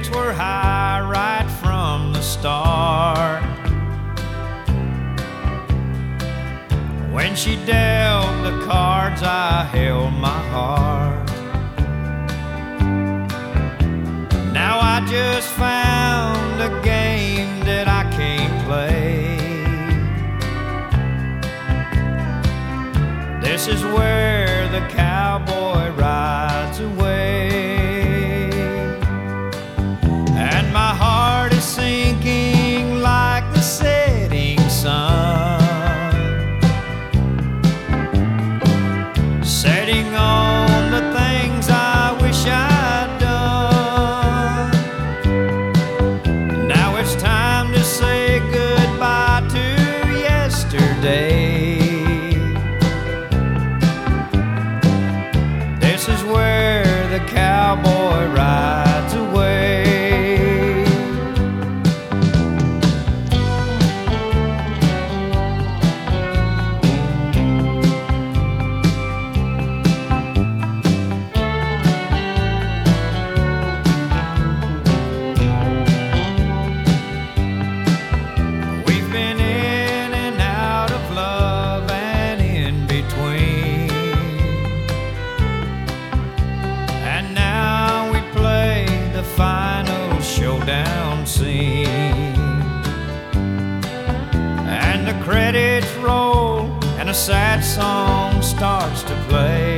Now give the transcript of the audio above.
stakes were high right from the start. When she dealt the cards, I held my heart. Now I just found a game that I can't play. This is where the cowboy rides away. And my heart is sinking like the setting sun, setting on the things I wish I'd done. Now it's time to say goodbye to yesterday. This is where the cowboy rides away. We've been in and out of love and in between, and now we play the final showdown scene. And the credits roll and a sad song starts to play.